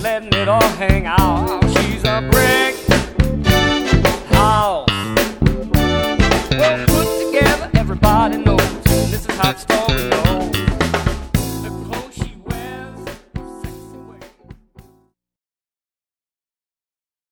letting it all hang out. She's a brick house, well put together, everybody knows. This is how the story goes.